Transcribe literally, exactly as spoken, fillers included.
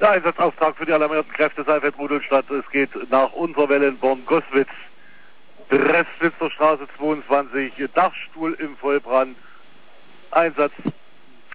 Der Einsatzauftrag für die alarmierten Kräfte Saalfeld-Rudolstadt. Es geht nach Unterwellen, Born-Goswitz, Restwitzer Straße zweiundzwanzig, Dachstuhl im Vollbrand. Einsatz